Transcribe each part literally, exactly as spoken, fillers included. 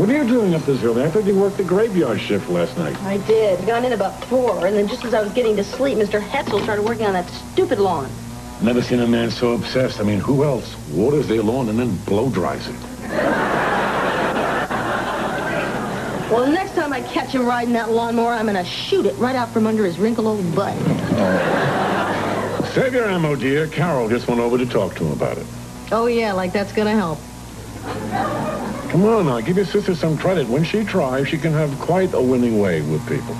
What are you doing up this early? I thought you worked the graveyard shift last night. I did. Got in about four, and then just as I was getting to sleep, Mister Hetzel started working on that stupid lawn. Never seen a man so obsessed. I mean, who else waters their lawn and then blow dries it? Well, the next time I catch him riding that lawnmower, I'm going to shoot it right out from under his wrinkled old butt. Oh. Save your ammo, dear. Carol just went over to talk to him about it. Oh, yeah, like that's going to help. Come on now, give your sister some credit. When she tries, she can have quite a winning way with people.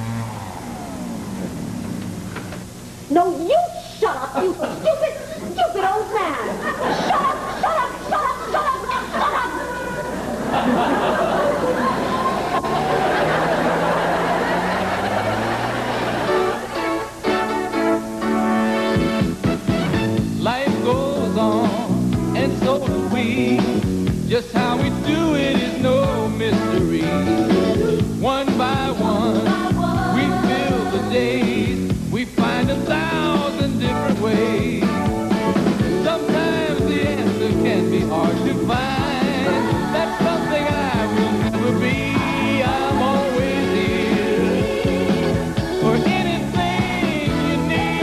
No, you shut up, you stupid, stupid old man. Shut up, shut up, shut up, shut up, shut up. Life goes on, and so do we. Just how we do it is no mystery. One by one, we fill the days. We find a thousand different ways. Sometimes the answer can be hard to find. That's something I will never be. I'm always here for anything you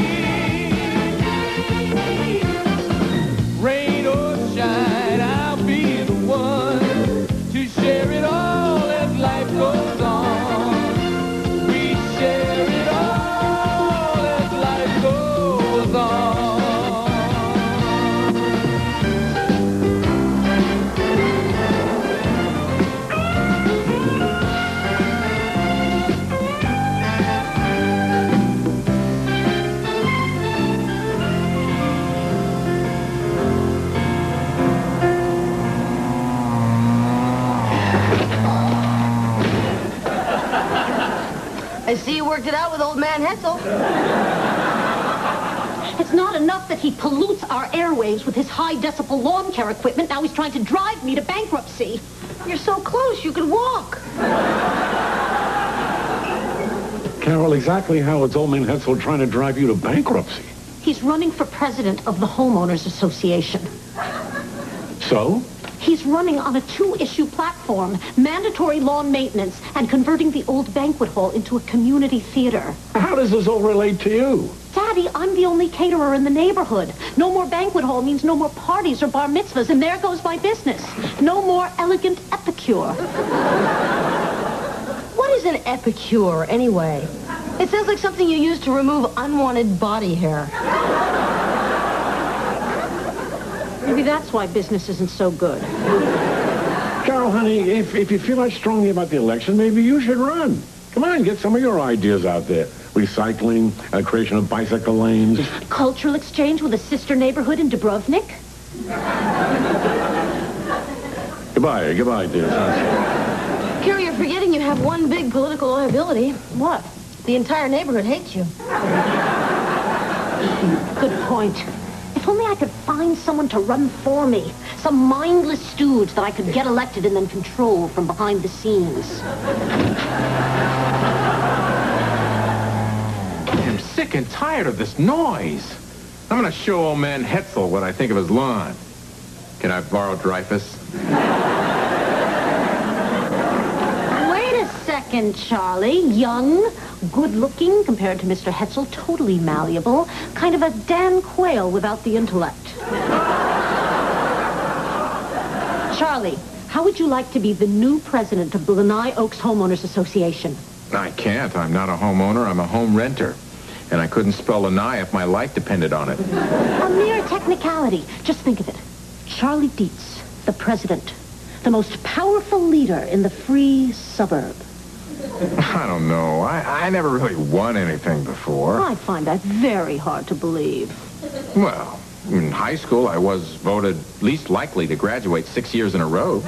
need. Rain or shine, I'll be the one to share it all as life goes on. We share it all as life goes on. I see you worked it out with old man Hetzel. It's not enough that he pollutes our airwaves with his high-decibel lawn care equipment. Now he's trying to drive me to bankruptcy. You're so close, you could walk. Carol, exactly how is old man Hetzel trying to drive you to bankruptcy? He's running for president of the Homeowners Association. So? He's running on a two-issue platform, mandatory lawn maintenance and converting the old banquet hall into a community theater. How does this all relate to you? Daddy, I'm the only caterer in the neighborhood. No more banquet hall means no more parties or bar mitzvahs, and there goes my business. No more elegant epicure. What is an epicure, anyway? It sounds like something you use to remove unwanted body hair. Maybe that's why business isn't so good. Carol, honey, if, if you feel that strongly about the election, maybe you should run. Come on, get some of your ideas out there. Recycling, uh, creation of bicycle lanes. Cultural exchange with a sister neighborhood in Dubrovnik. Goodbye, goodbye, dear. Carol, you're forgetting you have one big political liability. What? The entire neighborhood hates you. Good point. If only I could find someone to run for me. Some mindless stooge that I could get elected and then control from behind the scenes. I'm sick and tired of this noise. I'm going to show old man Hetzel what I think of his lawn. Can I borrow Dreyfus? Wait a second, Charlie. Young, good-looking compared to Mister Hetzel, totally malleable. Kind of a Dan Quayle without the intellect. Charlie, how would you like to be the new president of the Lanai Oaks Homeowners Association? I can't. I'm not a homeowner. I'm a home renter. And I couldn't spell Lanai if my life depended on it. A mere technicality. Just think of it. Charlie Dietz, the president. The most powerful leader in the free suburb. I don't know. I, I never really won anything before. I find that very hard to believe. Well, in high school, I was voted least likely to graduate six years in a row.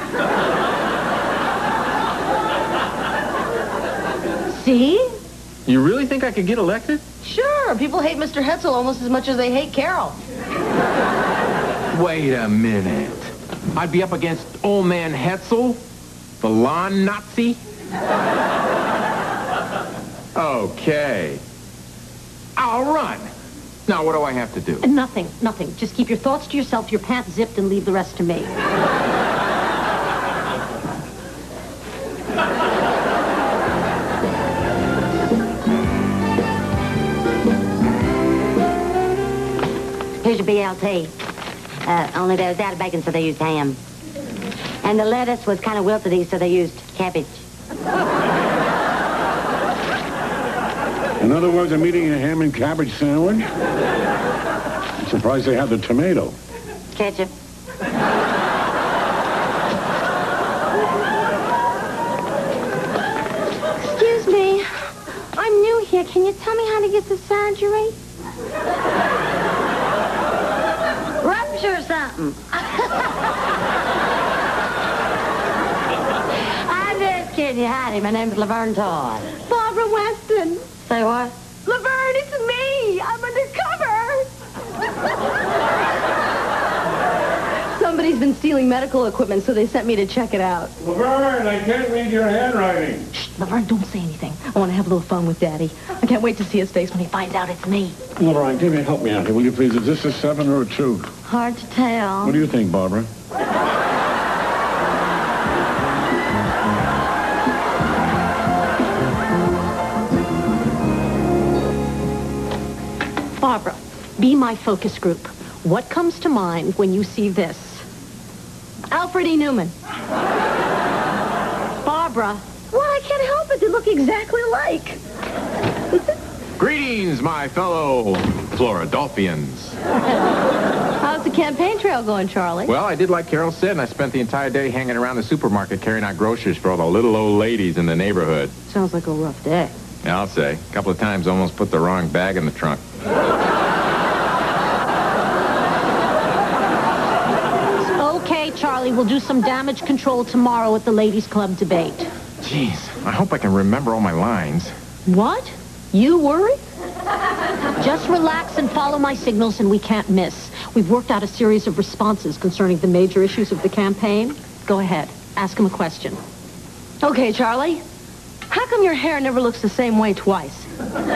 See? You really think I could get elected? Sure. People hate Mister Hetzel almost as much as they hate Carol. Wait a minute. I'd be up against old man Hetzel, the lawn Nazi? Okay. I'll run. Now, what do I have to do? Nothing, nothing. Just keep your thoughts to yourself, your pants zipped, and leave the rest to me. Fisher B L T. Uh, only they was out of bacon, so they used ham. And the lettuce was kind of wilted, so they used cabbage. In other words, I'm eating a ham and cabbage sandwich. I'm surprised they had the tomato. Ketchup. Excuse me. I'm new here. Can you tell me how to get the surgery? Rupture or something. I'm just kidding you. Howdy, my name's Laverne Todd. Barbara Weston. Say what? Laverne, it's me. I'm undercover. Somebody's been stealing medical equipment, so they sent me to check it out. Laverne, I can't read your handwriting. Shh, Laverne, don't say anything. I want to have a little fun with Daddy. I can't wait to see his face when he finds out it's me. Laverne, give me, help me out here, will you please? Is this a seven or a two? Hard to tell. What do you think, Barbara? Barbara, be my focus group. What comes to mind when you see this? Alfred E. Newman. Barbara. Well, I can't help it. They look exactly alike. Greetings, my fellow Floridolphians. How's the campaign trail going, Charlie? Well, I did like Carol said, and I spent the entire day hanging around the supermarket carrying out groceries for all the little old ladies in the neighborhood. Sounds like a rough day. Yeah, I'll say. A couple of times almost put the wrong bag in the trunk. Okay, Charlie, we'll do some damage control tomorrow at the Ladies' Club debate. Jeez, I hope I can remember all my lines. What? You worry? Just relax and follow my signals and we can't miss. We've worked out a series of responses concerning the major issues of the campaign. Go ahead. Ask him a question. Okay, Charlie. How come your hair never looks the same way twice?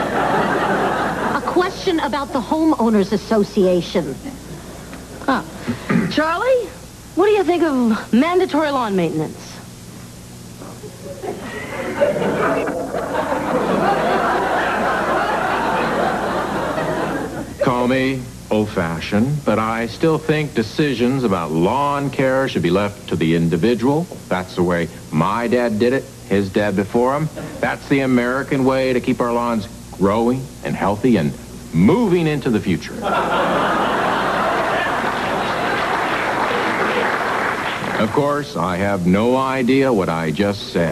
A question about the Homeowners Association. Huh. Charlie, what do you think of mandatory lawn maintenance? Call me old-fashioned, but I still think decisions about lawn care should be left to the individual. That's the way my dad did it, his dad before him. That's the American way to keep our lawns growing and healthy and moving into the future. Of course, I have no idea what I just said.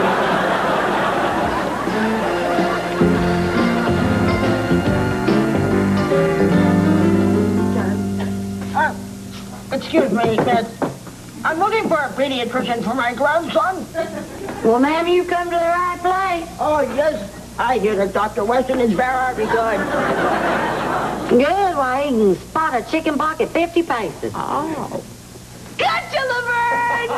Excuse me, miss. I'm looking for a pediatrician for my grandson. Well, ma'am, you've come to the right place. Oh, yes. I hear that Doctor Weston is very good. Good, why, he can spot a chicken pox at fifty paces. Oh. Gotcha, Laverne!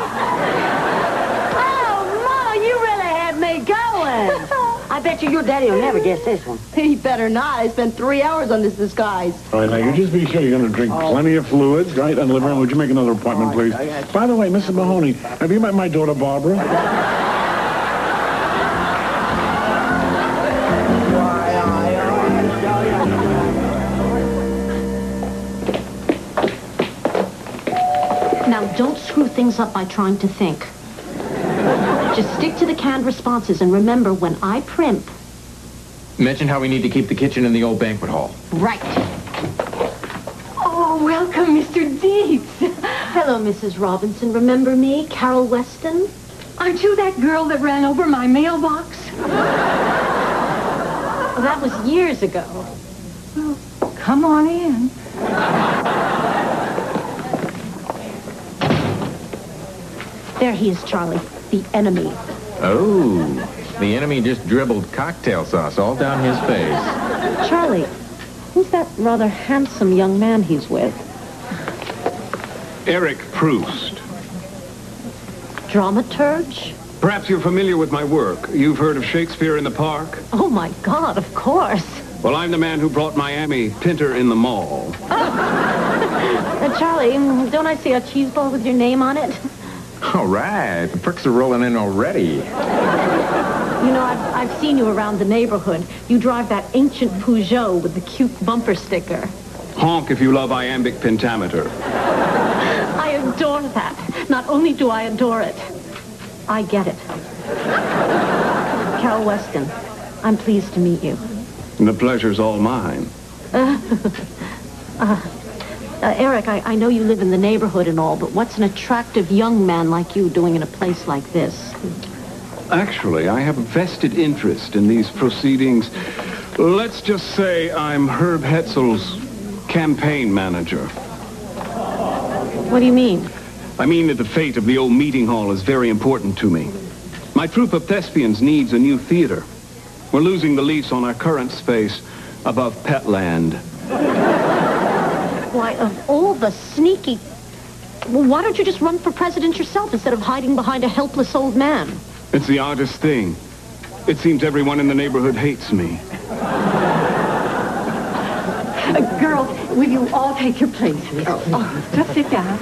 Oh, Mama, you really had me going. I bet you your daddy will never guess this one. He better not. I spent three hours on this disguise. All right, now, you just be sure you're going to drink plenty of fluids, right? And Laverne, would you make another appointment, please? By the way, Missus Mahoney, have you met my daughter, Barbara? Now, don't screw things up by trying to think. Just stick to the canned responses and remember, when I primp... Mention how we need to keep the kitchen in the old banquet hall. Right. Oh, welcome, Mister Deeds. Hello, Missus Robinson. Remember me, Carol Weston? Aren't you that girl that ran over my mailbox? Oh, that was years ago. Well, come on in. There he is, Charlie. The enemy. Oh, the enemy just dribbled cocktail sauce all down his face. Charlie, who's that rather handsome young man he's with? Eric Proust. Dramaturge? Perhaps you're familiar with my work. You've heard of Shakespeare in the Park? Oh, my God, of course. Well, I'm the man who brought Miami Pinter in the Mall. Uh, Charlie, don't I see a cheese ball with your name on it? All right, the perks are rolling in already. You know, I've, I've seen you around the neighborhood. You drive that ancient Peugeot with the cute bumper sticker. Honk if you love iambic pentameter. I adore that. Not only do I adore it, I get it. Carol Weston, I'm pleased to meet you. The pleasure's all mine. Uh, uh, uh, Eric, I, I know you live in the neighborhood and all, but what's an attractive young man like you doing in a place like this? Actually, I have a vested interest in these proceedings. Let's just say I'm Herb Hetzel's campaign manager. What do you mean? I mean that the fate of the old meeting hall is very important to me. My troupe of thespians needs a new theater. We're losing the lease on our current space above Petland. Why, of all the sneaky... Well, why don't you just run for president yourself instead of hiding behind a helpless old man? It's the oddest thing. It seems everyone in the neighborhood hates me. Uh, girls, will you all take your places? Oh, oh, just sit down.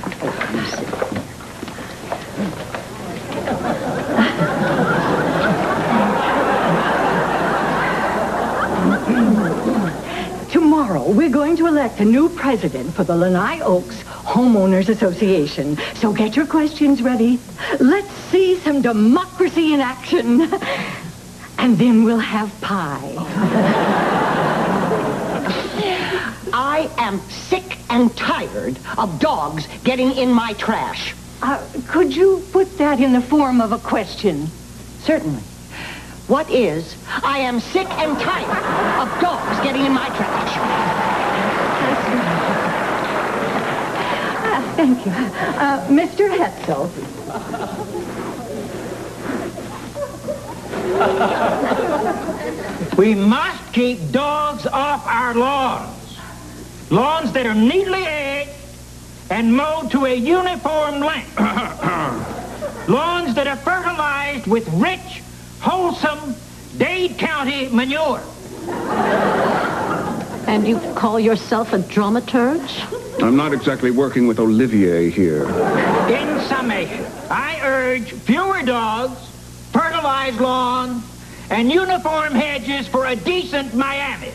Tomorrow, we're going to elect a new president for the Lanai Oaks Homeowners Association. So get your questions ready. Let's see some democracy in action. And then we'll have pie. I am sick and tired of dogs getting in my trash. Uh, could you put that in the form of a question? Certainly. What is, I am sick and tired of dogs getting in my trash. Uh, thank you. Uh, Mister Hetzel. We must keep dogs off our lawns. Lawns that are neatly edged and mowed to a uniform length. Lawns that are fertilized with rich, wholesome Dade County manure. And you call yourself a dramaturge? I'm not exactly working with Olivier here. In summation, I urge fewer dogs, fertilized lawns, and uniform hedges for a decent Miami.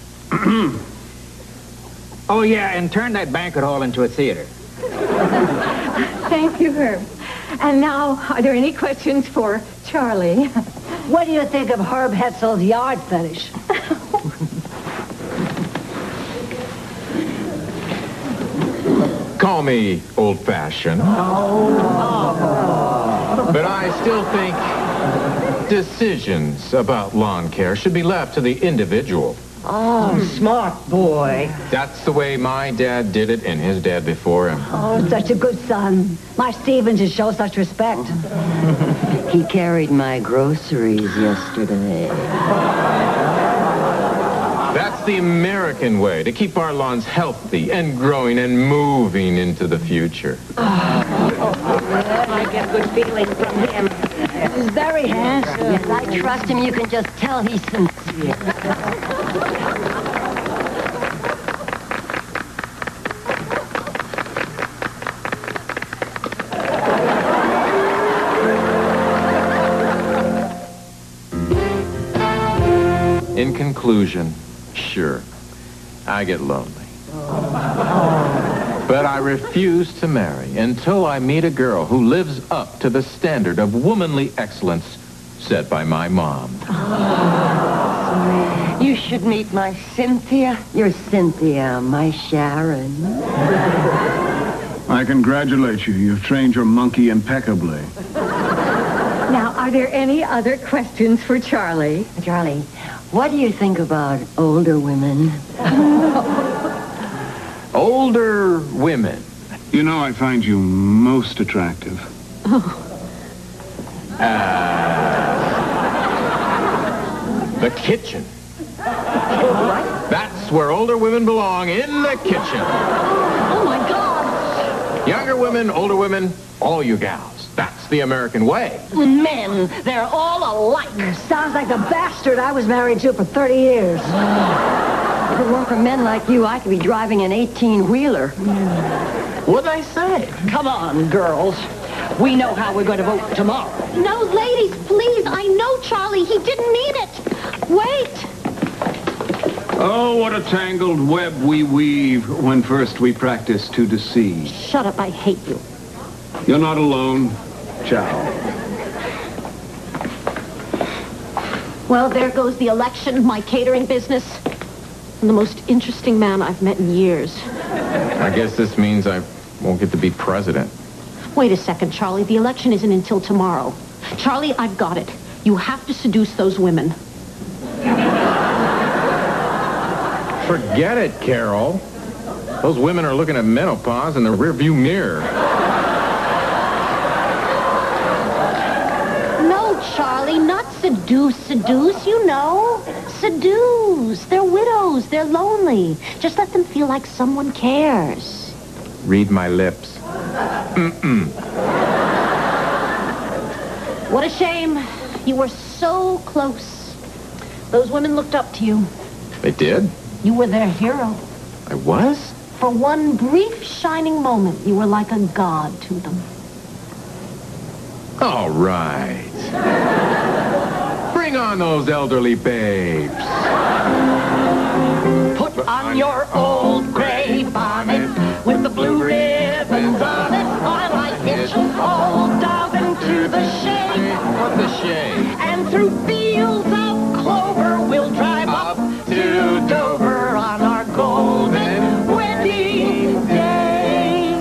Oh, yeah, and turn that banquet hall into a theater. Thank you, Herb. And now, are there any questions for Charlie? What do you think of Herb Hetzel's yard fetish? Call me old-fashioned. Oh. But I still think decisions about lawn care should be left to the individual. Oh, smart boy. That's the way my dad did it and his dad before him. Oh, such a good son. My Stephen should show such respect. He carried my groceries yesterday. That's the American way, to keep our lawns healthy and growing and moving into the future. I get good feeling from him. He's very handsome. Yes, I trust him. You can just tell he's sincere. In conclusion, sure, I get lonely. But I refuse to marry until I meet a girl who lives up to the standard of womanly excellence set by my mom. You should meet my Cynthia. Your Cynthia, my Sharon. I congratulate you. You've trained your monkey impeccably. Now, are there any other questions for Charlie? Charlie, what do you think about older women? Older women. You know, I find you most attractive. Oh. Uh, the kitchen. What? That's where older women belong, in the kitchen. Oh, my God. Younger women, older women, all you gals. That's the American way. Men, they're all alike. Sounds like the bastard I was married to for thirty years. If it weren't for men like you, I could be driving an eighteen-wheeler. What'd I say? Come on, girls. We know how we're going to vote tomorrow. No, ladies, please. I know Charlie. He didn't mean it. Wait. Oh, what a tangled web we weave when first we practice to deceive. Shut up, I hate you. You're not alone. Ciao. Well, there goes the election, my catering business, and the most interesting man I've met in years. I guess this means I won't get to be president. Wait a second, Charlie. The election isn't until tomorrow. Charlie, I've got it. You have to seduce those women. Forget it, Carol. Those women are looking at menopause in the rearview mirror. No, Charlie, not seduce, seduce, you know. Seduce. They're widows. They're lonely. Just let them feel like someone cares. Read my lips. Mm-mm. What a shame. You were so close. Those women looked up to you. They did? You were their hero. I was? For one brief, shining moment, you were like a god to them. All right. Bring on those elderly babes. Put on your old gray bonnet with the blue ribbons on it, while I hitch an old dog into the shade. What the shade? And through fields of clover, we'll drive up to Dover on our golden wedding day.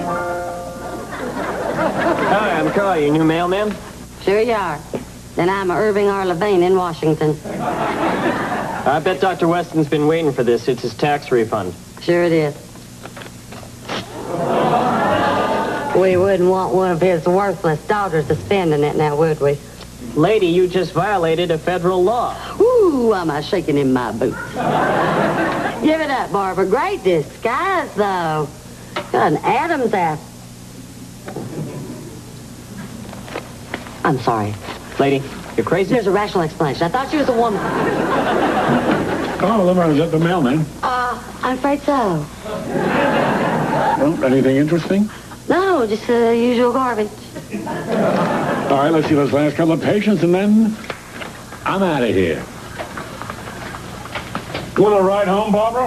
Hi, I'm Carl, your new mailman? Sure you are. Then I'm Irving R. Levine in Washington. I bet Doctor Weston's been waiting for this. It's his tax refund. Sure it is. We wouldn't want one of his worthless daughters to spend in it now, would we? Lady, you just violated a federal law. Ooh, I'm a shaking in my boots. Give it up, Barbara. Great disguise, though. Got an Adam's apple. I'm sorry. Lady, you're crazy. There's a rational explanation. I thought she was a woman. Oh, Lamar, is that the mailman? Uh, I'm afraid so. Well, anything interesting? No, just the uh, usual garbage. All right, let's see those last couple of patients, and then I'm out of here. You want to ride home, Barbara?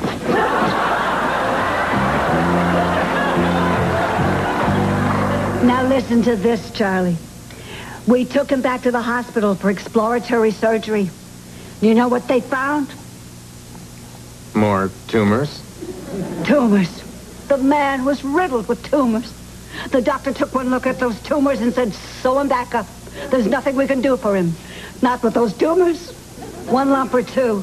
Now listen to this, Charlie. We took him back to the hospital for exploratory surgery. You know what they found? More tumors? Tumors. The man was riddled with tumors. The doctor took one look at those tumors and said, sew him back up. There's nothing we can do for him. Not with those tumors. One lump or two.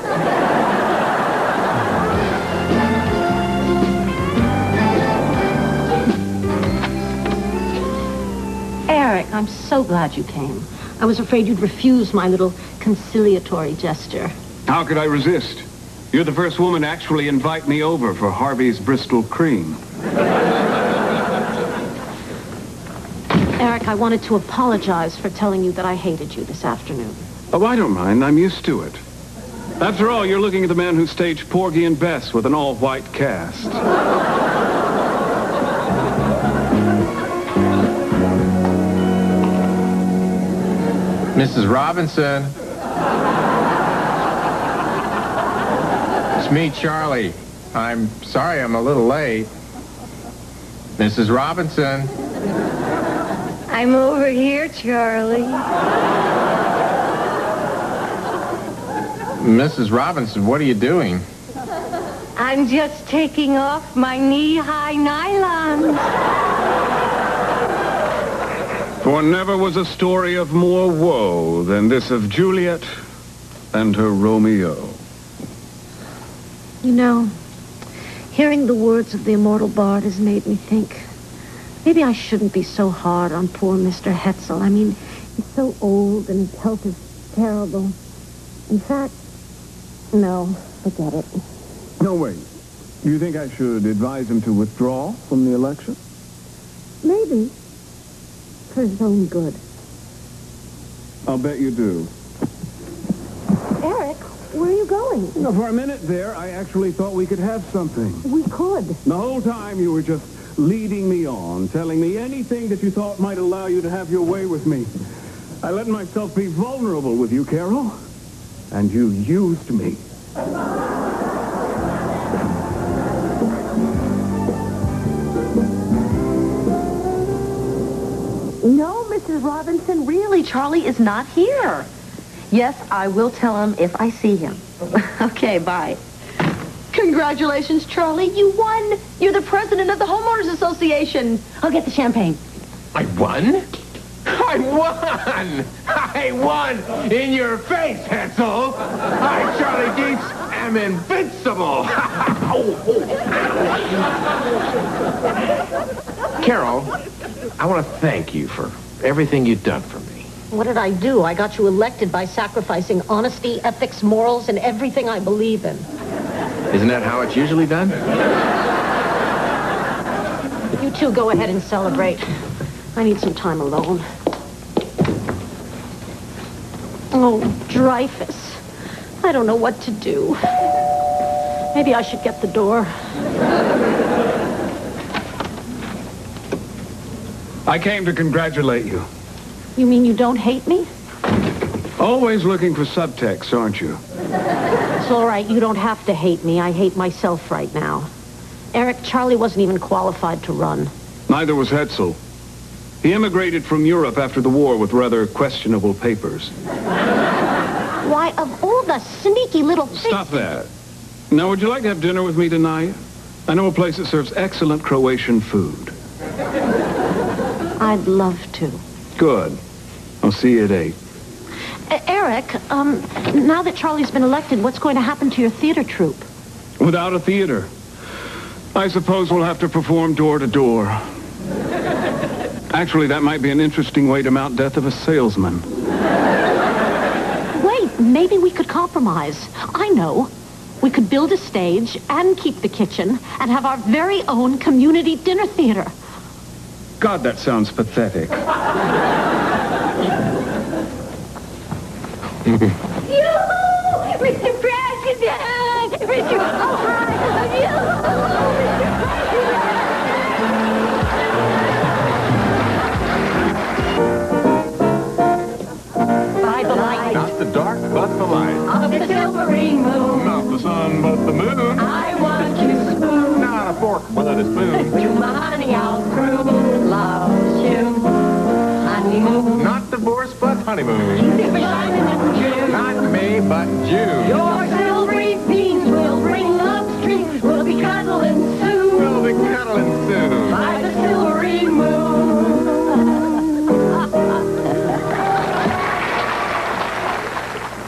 Eric, I'm so glad you came. I was afraid you'd refuse my little conciliatory gesture. How could I resist? You're the first woman to actually invite me over for Harvey's Bristol cream. Eric, I wanted to apologize for telling you that I hated you this afternoon. Oh, I don't mind. I'm used to it. After all, you're looking at the man who staged Porgy and Bess with an all-white cast. Missus Robinson. It's me, Charlie. I'm sorry I'm a little late. Missus Robinson. I'm over here, Charlie. Missus Robinson, what are you doing? I'm just taking off my knee-high nylons. For never was a story of more woe than this of Juliet and her Romeo. You know, hearing the words of the immortal bard has made me think, maybe I shouldn't be so hard on poor Mister Hetzel. I mean, he's so old and his health is terrible. In fact, no, forget it. No, wait. Do you think I should advise him to withdraw from the election? Maybe. For his own good. I'll bet you do. Eric, where are you going? You know, for a minute there, I actually thought we could have something. We could. The whole time you were just leading me on, telling me anything that you thought might allow you to have your way with me. I let myself be vulnerable with you, Carol. And you used me. Missus Robinson, really, Charlie is not here. Yes, I will tell him if I see him. Okay, bye. Congratulations, Charlie. You won. You're the president of the Homeowners Association. I'll get the champagne. I won? I won! I won! In your face, Hansel! I, Charlie Dietz, am invincible! Carol, I want to thank you for everything you've done for me. What did I do? I got you elected by sacrificing honesty, ethics, morals, and everything I believe in. Isn't that how it's usually done? You two go ahead and celebrate. I need some time alone. Oh, Dreyfus. I don't know what to do. Maybe I should get the door. I came to congratulate you. You mean you don't hate me? Always looking for subtext, aren't you? It's all right. You don't have to hate me. I hate myself right now. Eric, Charlie wasn't even qualified to run. Neither was Hetzel. He immigrated from Europe after the war with rather questionable papers. Why, of all the sneaky little things... Stop that. Now, would you like to have dinner with me tonight? I know a place that serves excellent Croatian food. I'd love to. Good. I'll see you at eight. Uh, Eric, um, now that Charlie's been elected, what's going to happen to your theater troupe? Without a theater, I suppose we'll have to perform door to door. Actually, that might be an interesting way to mount death of a salesman. Wait, maybe we could compromise. I know. We could build a stage and keep the kitchen and have our very own community dinner theater. God, that sounds pathetic. Yoo-hoo! Mister President! Mister Oh, hi! Yoo-hoo! By the light. Not the dark, but the light. Of the silvery moon. Not the sun, but the moon. I want to spoon. Not a fork, but a spoon. To my honey, I'll crew. Loves you. Honeymoon. Not divorce, but honeymoon. Not me, but June. Yours